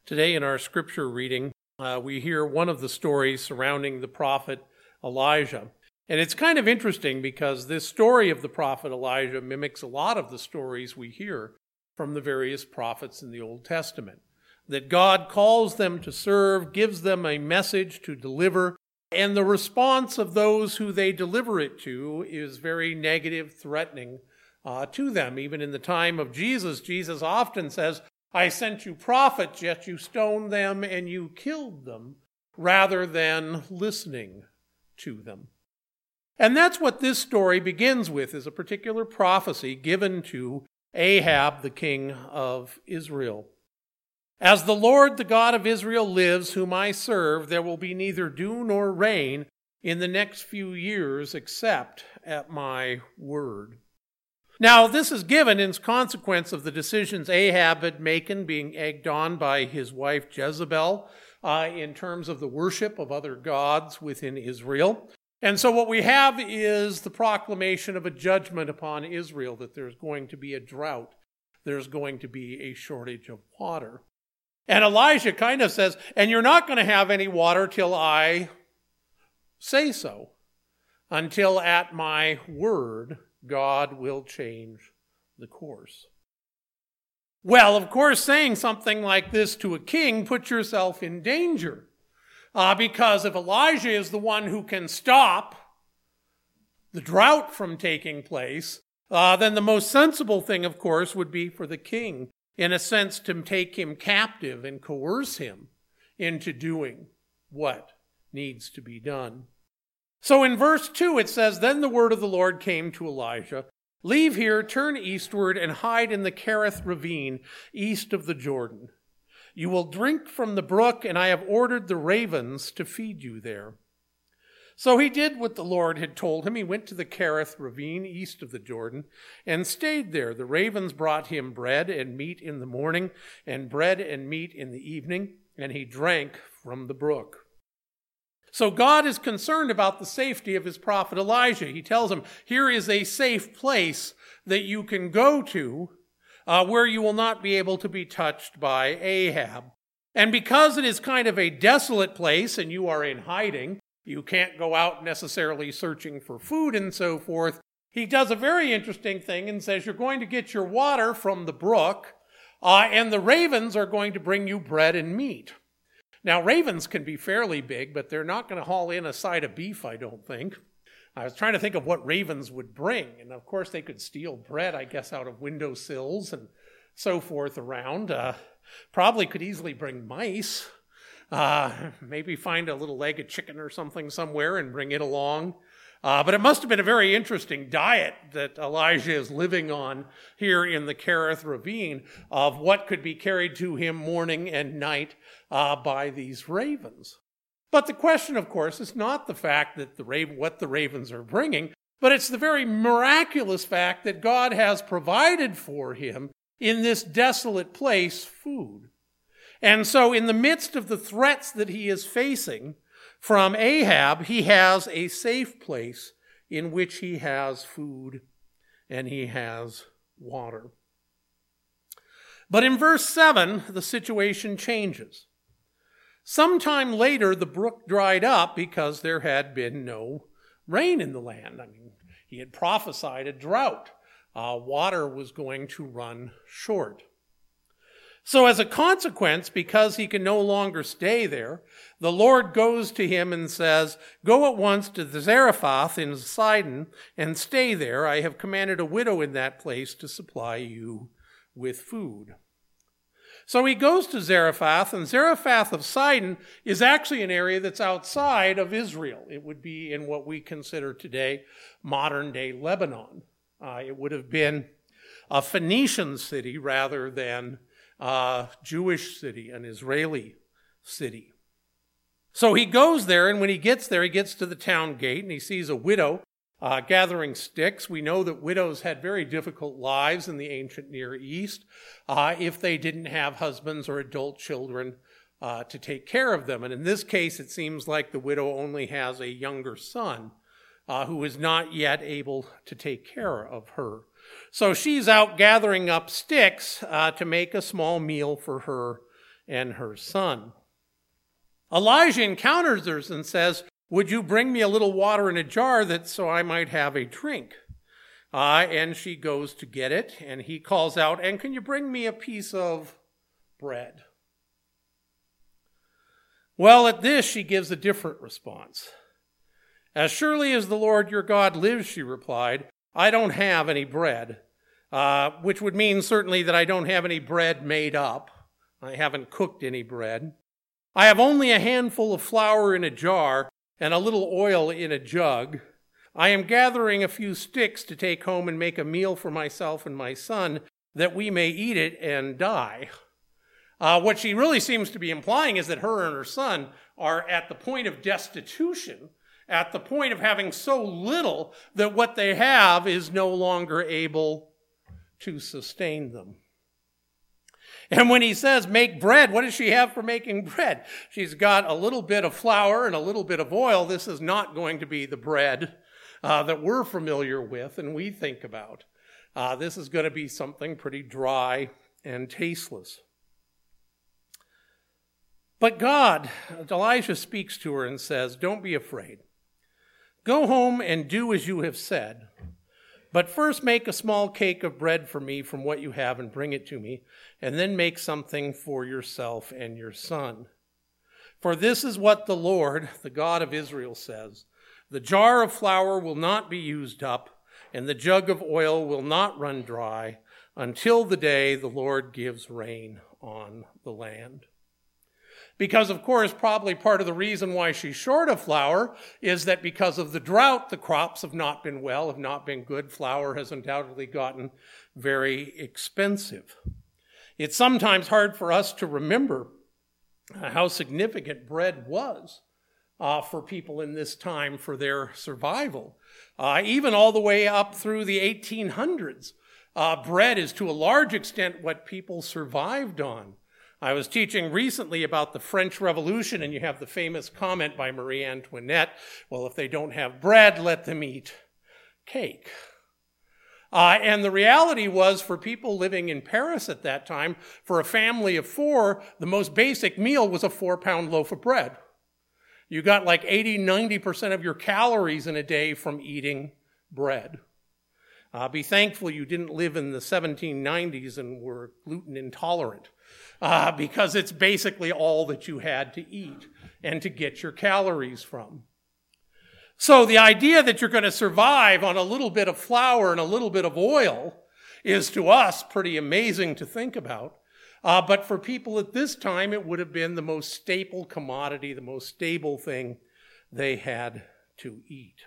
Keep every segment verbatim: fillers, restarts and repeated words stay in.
Today in our scripture reading, uh, we hear one of the stories surrounding the prophet Elijah. And it's kind of interesting because this story of the prophet Elijah mimics a lot of the stories we hear from the various prophets in the Old Testament. That God calls them to serve, gives them a message to deliver, and the response of those who they deliver it to is very negative, threatening uh, to them. Even in the time of Jesus, Jesus often says, I sent you prophets, yet you stoned them and you killed them, rather than listening to them. And that's what this story begins with, is a particular prophecy given to Ahab, the king of Israel. As the Lord, the God of Israel, lives, whom I serve, there will be neither dew nor rain in the next few years except at my word. Now, this is given in consequence of the decisions Ahab had made, being egged on by his wife Jezebel uh, in terms of the worship of other gods within Israel. And so what we have is the proclamation of a judgment upon Israel, that there's going to be a drought. There's going to be a shortage of water. And Elijah kind of says, and you're not going to have any water till I say so, until at my word God will change the course. Well, of course, saying something like this to a king puts yourself in danger. Uh, because if Elijah is the one who can stop the drought from taking place, uh, then the most sensible thing, of course, would be for the king, in a sense, to take him captive and coerce him into doing what needs to be done. So in verse two, it says, Then the word of the Lord came to Elijah, Leave here, turn eastward, and hide in the Kerith ravine, east of the Jordan. You will drink from the brook, and I have ordered the ravens to feed you there. So he did what the Lord had told him. He went to the Kerith ravine, east of the Jordan, and stayed there. The ravens brought him bread and meat in the morning, and bread and meat in the evening, and he drank from the brook. So God is concerned about the safety of his prophet Elijah. He tells him, here is a safe place that you can go to, uh, where you will not be able to be touched by Ahab. And because it is kind of a desolate place and you are in hiding, you can't go out necessarily searching for food and so forth, he does a very interesting thing and says, you're going to get your water from the brook, uh, and the ravens are going to bring you bread and meat. Now, ravens can be fairly big, but they're not going to haul in a side of beef, I don't think. I was trying to think of what ravens would bring. And, of course, they could steal bread, I guess, out of windowsills and so forth around. Uh, probably could easily bring mice. Uh, maybe find a little leg of chicken or something somewhere and bring it along. Uh, but it must have been a very interesting diet that Elijah is living on here in the Kerith ravine, of what could be carried to him morning and night uh, by these ravens. But the question, of course, is not the fact that the raven, what the ravens are bringing, but it's the very miraculous fact that God has provided for him in this desolate place food. And so in the midst of the threats that he is facing from Ahab, he has a safe place in which he has food and he has water. But in verse seven, the situation changes. Sometime later, the brook dried up because there had been no rain in the land. I mean, he had prophesied a drought. Uh, water was going to run short. So as a consequence, because he can no longer stay there, the Lord goes to him and says, Go at once to the Zarephath in Sidon and stay there. I have commanded a widow in that place to supply you with food. So he goes to Zarephath, and Zarephath of Sidon is actually an area that's outside of Israel. It would be in what we consider today modern-day Lebanon. Uh, it would have been a Phoenician city rather than a Jewish city, an Israeli city. So he goes there, and when he gets there, he gets to the town gate, and he sees a widow uh, gathering sticks. We know that widows had very difficult lives in the ancient Near East uh, if they didn't have husbands or adult children uh, to take care of them. And in this case, it seems like the widow only has a younger son uh, who is not yet able to take care of her. So she's out gathering up sticks uh, to make a small meal for her and her son. Elijah encounters her and says, "Would you bring me a little water in a jar that so I might have a drink?" Uh, and she goes to get it, and he calls out, "And can you bring me a piece of bread?" Well, at this, she gives a different response. "As surely as the Lord your God lives," she replied, "I don't have any bread," uh, which would mean certainly that I don't have any bread made up. I haven't cooked any bread. "I have only a handful of flour in a jar and a little oil in a jug. I am gathering a few sticks to take home and make a meal for myself and my son, that we may eat it and die." Uh, what she really seems to be implying is that her and her son are at the point of destitution, at the point of having so little that what they have is no longer able to sustain them. And when he says, "Make bread," what does she have for making bread? She's got a little bit of flour and a little bit of oil. This is not going to be the bread uh, that we're familiar with and we think about. Uh, this is going to be something pretty dry and tasteless. But God, Elijah speaks to her and says, "Don't be afraid. Go home and do as you have said. But first make a small cake of bread for me from what you have and bring it to me, and then make something for yourself and your son. For this is what the Lord, the God of Israel, says. The jar of flour will not be used up, and the jug of oil will not run dry, until the day the Lord gives rain on the land." Because, of course, probably part of the reason why she's short of flour is that because of the drought, the crops have not been well, have not been good. Flour has undoubtedly gotten very expensive. It's sometimes hard for us to remember how significant bread was uh, for people in this time for their survival. Uh, even all the way up through the eighteen hundreds, uh, bread is to a large extent what people survived on. I was teaching recently about the French Revolution, and you have the famous comment by Marie Antoinette, well, if they don't have bread, let them eat cake. Uh, and the reality was, for people living in Paris at that time, for a family of four, the most basic meal was a four-pound loaf of bread. You got like eighty, ninety percent of your calories in a day from eating bread. Uh, be thankful you didn't live in the seventeen nineties and were gluten intolerant, uh, because it's basically all that you had to eat and to get your calories from. So the idea that you're going to survive on a little bit of flour and a little bit of oil is to us pretty amazing to think about. Uh, but for people at this time, it would have been the most staple commodity, the most stable thing they had to eat.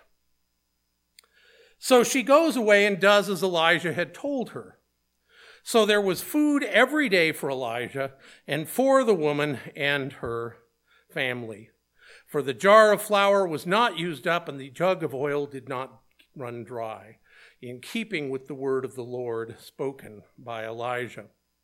So she goes away and does as Elijah had told her. So there was food every day for Elijah and for the woman and her family. For the jar of flour was not used up and the jug of oil did not run dry, in keeping with the word of the Lord spoken by Elijah.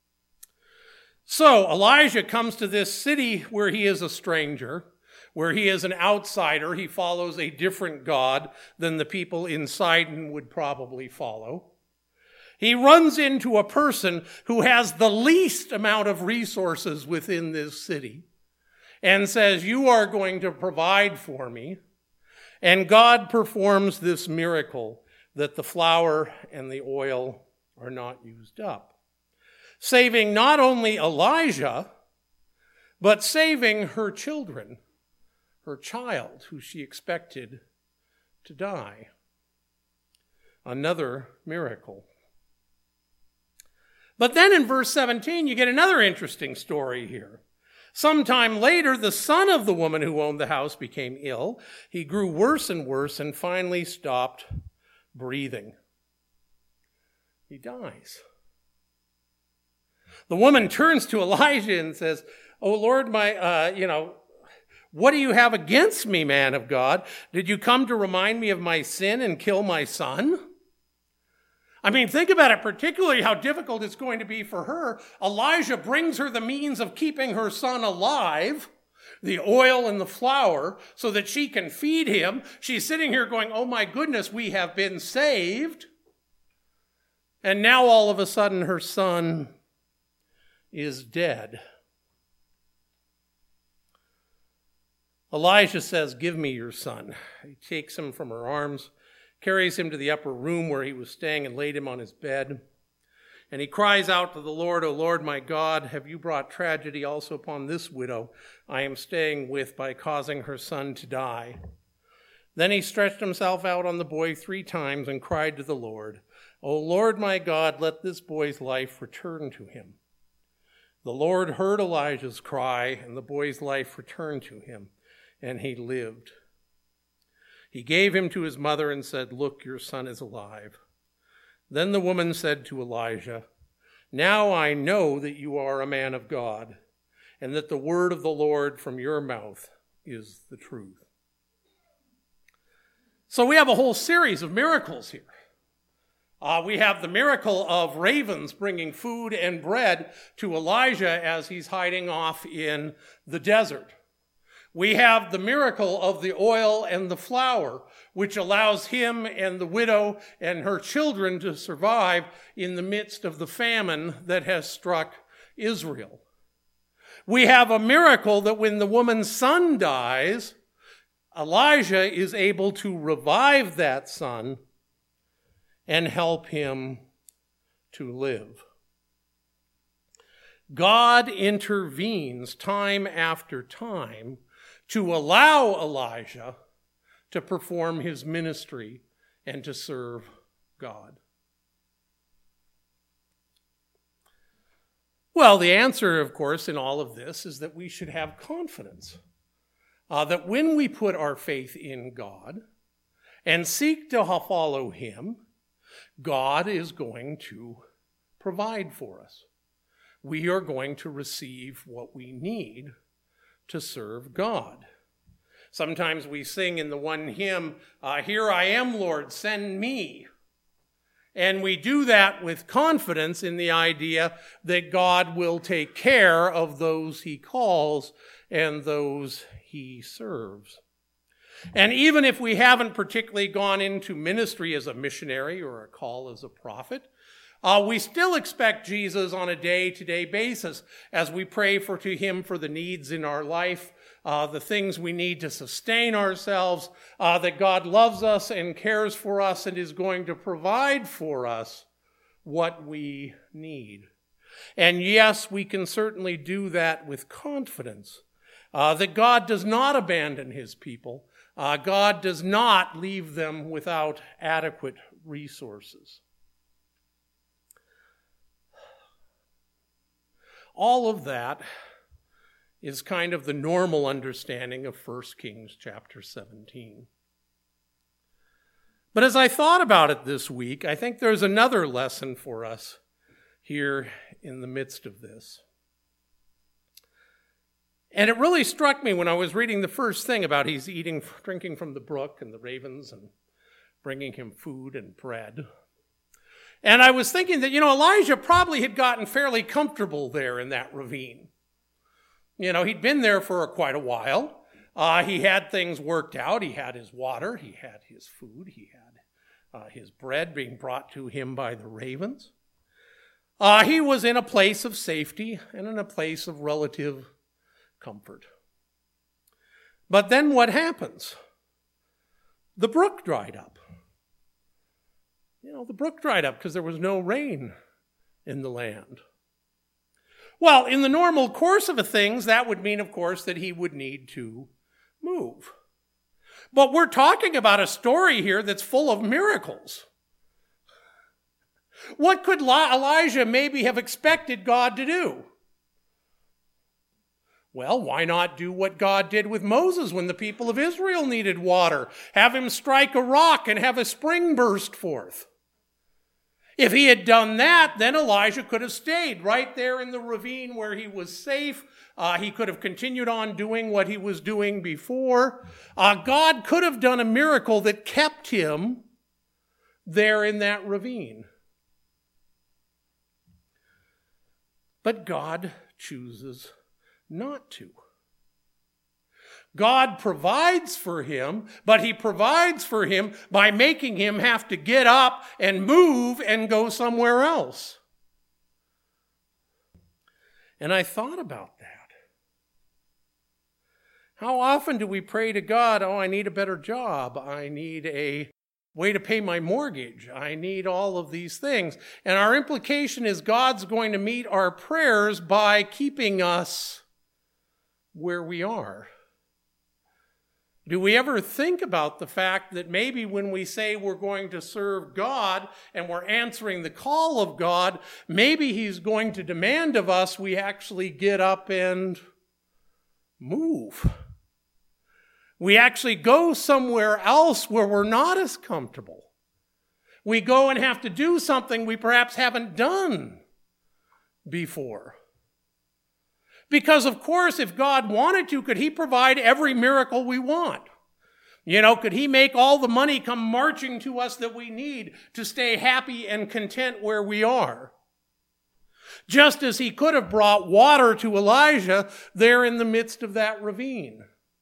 So Elijah comes to this city where he is a stranger, where he is an outsider. He follows a different God than the people in Sidon would probably follow. He runs into a person who has the least amount of resources within this city and says, "You are going to provide for me." And God performs this miracle that the flour and the oil are not used up, saving not only Elijah, but saving her children, her child, who she expected to die. Another miracle. But then in verse seventeen, you get another interesting story here. Sometime later, the son of the woman who owned the house became ill. He grew worse and worse and finally stopped breathing. He dies. The woman turns to Elijah and says, "Oh Lord, my, uh, you know, what do you have against me, man of God? Did you come to remind me of my sin and kill my son?" I mean, think about it, particularly how difficult it's going to be for her. Elijah brings her the means of keeping her son alive, the oil and the flour, so that she can feed him. She's sitting here going, "Oh my goodness, we have been saved." And now all of a sudden her son is dead. Elijah says, "Give me your son." He takes him from her arms, carries him to the upper room where he was staying, and laid him on his bed. And he cries out to the Lord, "O Lord my God, have you brought tragedy also upon this widow I am staying with by causing her son to die?" Then he stretched himself out on the boy three times and cried to the Lord, "O Lord my God, let this boy's life return to him." The Lord heard Elijah's cry, and the boy's life returned to him, and he lived. He gave him to his mother and said, "Look, your son is alive." Then the woman said to Elijah, "Now I know that you are a man of God, and that the word of the Lord from your mouth is the truth." So we have a whole series of miracles here. Uh, we have the miracle of ravens bringing food and bread to Elijah as he's hiding off in the desert. We have the miracle of the oil and the flour, which allows him and the widow and her children to survive in the midst of the famine that has struck Israel. We have a miracle that when the woman's son dies, Elijah is able to revive that son and help him to live. God intervenes time after time to allow Elijah to perform his ministry and to serve God. Well, the answer, of course, in all of this is that we should have confidence uh, that when we put our faith in God and seek to follow him, God is going to provide for us. We are going to receive what we need to serve God. Sometimes we sing in the one hymn, uh, "Here I am, Lord, send me." And we do that with confidence in the idea that God will take care of those he calls and those he serves. And even if we haven't particularly gone into ministry as a missionary or a call as a prophet, Uh, we still expect Jesus on a day-to-day basis as we pray for to him for the needs in our life, uh, the things we need to sustain ourselves, uh, that God loves us and cares for us and is going to provide for us what we need. And yes, we can certainly do that with confidence, uh, that God does not abandon his people. Uh, God does not leave them without adequate resources. All of that is kind of the normal understanding of First Kings chapter seventeen. But as I thought about it this week, I think there's another lesson for us here in the midst of this. And it really struck me when I was reading the first thing about he's eating, drinking from the brook and the ravens and bringing him food and bread. And I was thinking that, you know, Elijah probably had gotten fairly comfortable there in that ravine. You know, he'd been there for quite a while. Uh, he had things worked out. He had his water. He had his food. He had uh, his bread being brought to him by the ravens. Uh, he was in a place of safety and in a place of relative comfort. But then what happens? The brook dried up. You know, the brook dried up because there was no rain in the land. Well, in the normal course of things, that would mean, of course, that he would need to move. But we're talking about a story here that's full of miracles. What could Elijah maybe have expected God to do? Well, why not do what God did with Moses when the people of Israel needed water? Have him strike a rock and have a spring burst forth. If he had done that, then Elijah could have stayed right there in the ravine where he was safe. Uh, he could have continued on doing what he was doing before. Uh, God could have done a miracle that kept him there in that ravine. But God chooses not to. God provides for him, but he provides for him by making him have to get up and move and go somewhere else. And I thought about that. How often do we pray to God, oh, I need a better job. I need a way to pay my mortgage. I need all of these things. And our implication is God's going to meet our prayers by keeping us where we are. Do we ever think about the fact that maybe when we say we're going to serve God and we're answering the call of God, maybe he's going to demand of us we actually get up and move. We actually go somewhere else where we're not as comfortable. We go and have to do something we perhaps haven't done before. Because, of course, if God wanted to, could he provide every miracle we want? You know, could he make all the money come marching to us that we need to stay happy and content where we are? Just as he could have brought water to Elijah there in the midst of that ravine.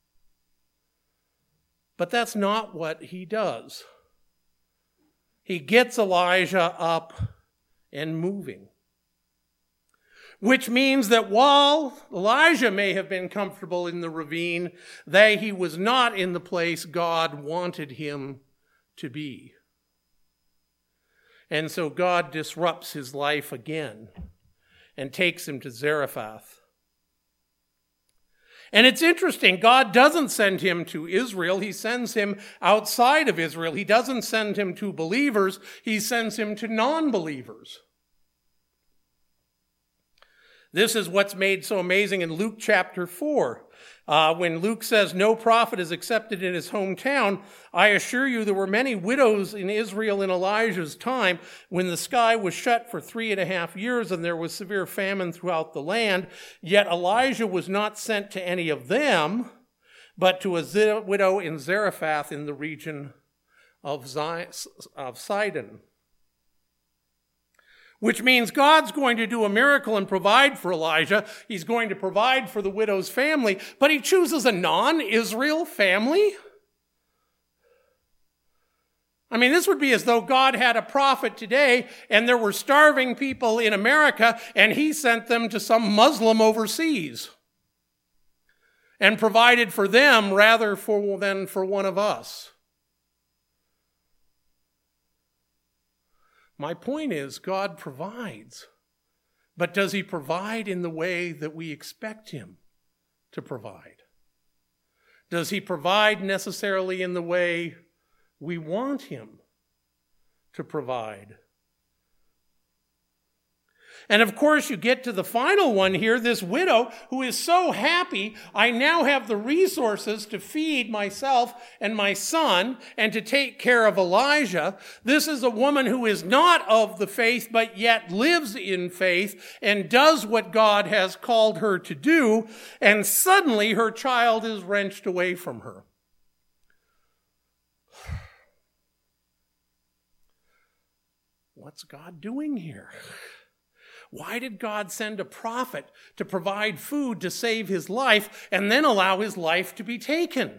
But that's not what he does. He gets Elijah up and moving. Which means that while Elijah may have been comfortable in the ravine, that he was not in the place God wanted him to be. And so God disrupts his life again and takes him to Zarephath. And it's interesting, God doesn't send him to Israel. He sends him outside of Israel. He doesn't send him to believers. He sends him to non-believers. This is what's made so amazing in Luke chapter four. Uh, when Luke says, no prophet is accepted in his hometown, I assure you there were many widows in Israel in Elijah's time when the sky was shut for three and a half years and there was severe famine throughout the land. Yet Elijah was not sent to any of them, but to a z- widow in Zarephath in the region of, Z- of Sidon. Which means God's going to do a miracle and provide for Elijah. He's going to provide for the widow's family, but he chooses a non-Israel family? I mean, this would be as though God had a prophet today and there were starving people in America and he sent them to some Muslim overseas and provided for them rather for, than for one of us. My point is, God provides. But does he provide in the way that we expect him to provide? Does he provide necessarily in the way we want him to provide? And of course, you get to the final one here, this widow who is so happy, I now have the resources to feed myself and my son and to take care of Elijah. This is a woman who is not of the faith, but yet lives in faith and does what God has called her to do. And suddenly her child is wrenched away from her. What's God doing here? Why did God send a prophet to provide food to save his life and then allow his life to be taken?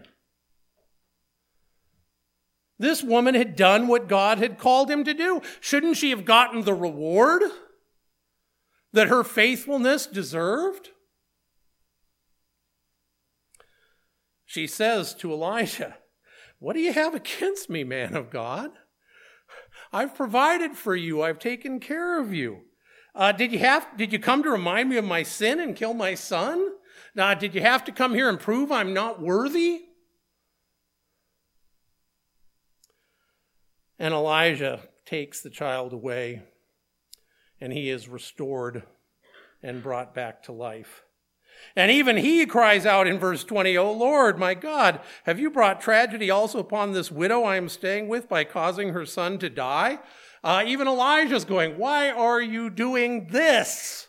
This woman had done what God had called him to do. Shouldn't she have gotten the reward that her faithfulness deserved? She says to Elijah, what do you have against me, man of God? I've provided for you. I've taken care of you. Uh, did you have? Did you come to remind me of my sin and kill my son? Now, did you have to come here and prove I'm not worthy? And Elijah takes the child away, and he is restored and brought back to life. And even he cries out in verse twenty, O Lord, my God, have you brought tragedy also upon this widow I am staying with by causing her son to die? Uh, even Elijah's going, why are you doing this?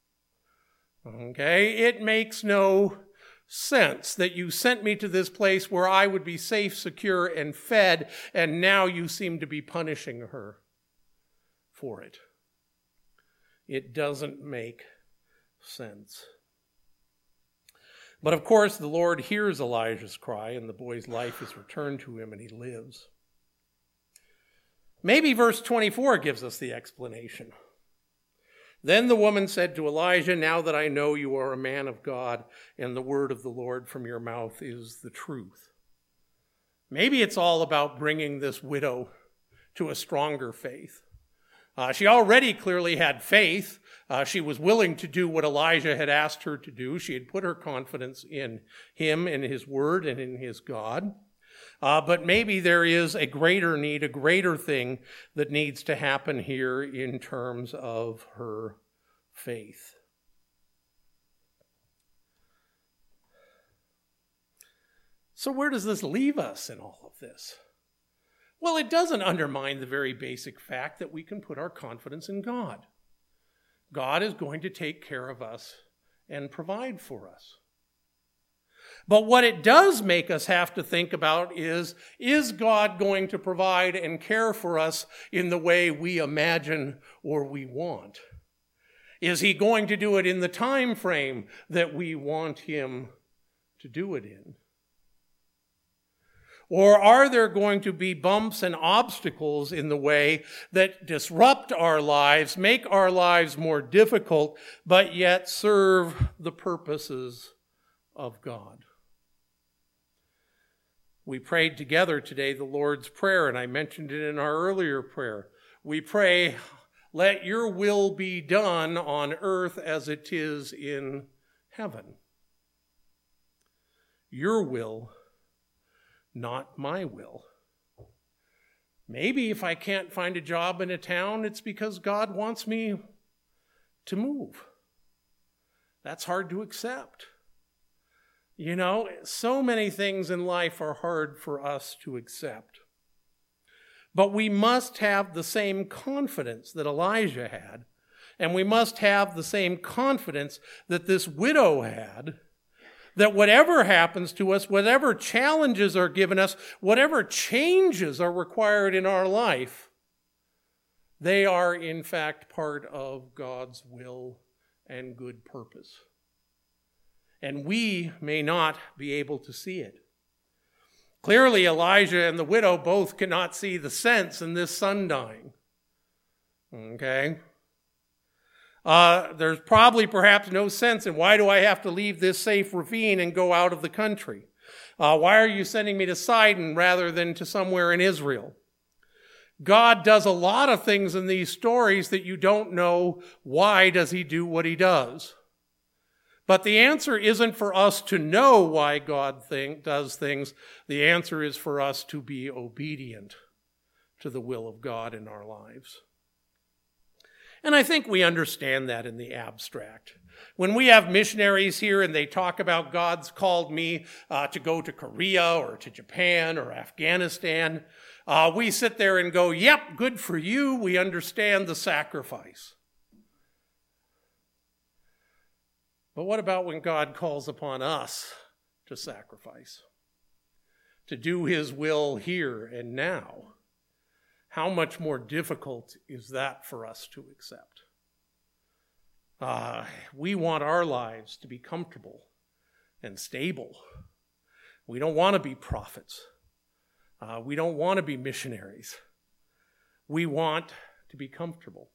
Okay, it makes no sense that you sent me to this place where I would be safe, secure, and fed, and now you seem to be punishing her for it. It doesn't make sense. But of course, the Lord hears Elijah's cry, and the boy's life is returned to him, and he lives. Maybe verse twenty-four gives us the explanation. Then the woman said to Elijah, "Now that I know you are a man of God, and the word of the Lord from your mouth is the truth." Maybe it's all about bringing this widow to a stronger faith. Uh, she already clearly had faith. Uh, she was willing to do what Elijah had asked her to do. She had put her confidence in him and his word and in his God. Uh, but maybe there is a greater need, a greater thing that needs to happen here in terms of her faith. So where does this leave us in all of this? Well, it doesn't undermine the very basic fact that we can put our confidence in God. God is going to take care of us and provide for us. But what it does make us have to think about is, is God going to provide and care for us in the way we imagine or we want? Is he going to do it in the time frame that we want him to do it in? Or are there going to be bumps and obstacles in the way that disrupt our lives, make our lives more difficult, but yet serve the purposes of God? We prayed together today the Lord's Prayer, and I mentioned it in our earlier prayer. We pray, "Let your will be done on earth as it is in heaven." Your will, not my will. Maybe if I can't find a job in a town, it's because God wants me to move. That's hard to accept. You know, so many things in life are hard for us to accept. But we must have the same confidence that Elijah had, and we must have the same confidence that this widow had, that whatever happens to us, whatever challenges are given us, whatever changes are required in our life, they are in fact part of God's will and good purpose. And we may not be able to see it. Clearly, Elijah and the widow both cannot see the sense in this son dying. Okay? Uh, there's probably perhaps no sense in, why do I have to leave this safe ravine and go out of the country? Uh, why are you sending me to Sidon rather than to somewhere in Israel? God does a lot of things in these stories that you don't know why does he do what he does. But the answer isn't for us to know why God think, does things. The answer is for us to be obedient to the will of God in our lives. And I think we understand that in the abstract. When we have missionaries here and they talk about God's called me uh, to go to Korea or to Japan or Afghanistan, uh, we sit there and go, yep, good for you. We understand the sacrifice. But what about when God calls upon us to sacrifice, to do his will here and now? How much more difficult is that for us to accept? Uh, we want our lives to be comfortable and stable. We don't want to be prophets. Uh, we don't want to be missionaries. We want to be comfortable.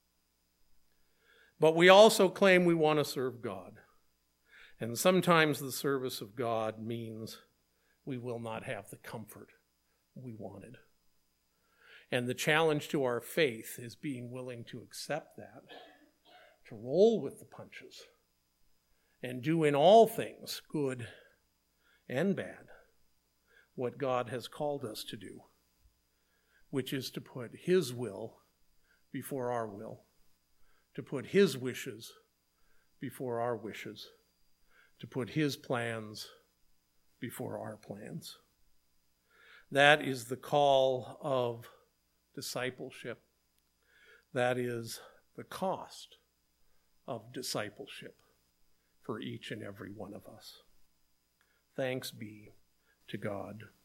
But we also claim we want to serve God. And sometimes the service of God means we will not have the comfort we wanted. And the challenge to our faith is being willing to accept that, to roll with the punches, and do in all things, good and bad, what God has called us to do, which is to put his will before our will, to put his wishes before our wishes, to put his plans before our plans. That is the call of discipleship. That is the cost of discipleship for each and every one of us. Thanks be to God.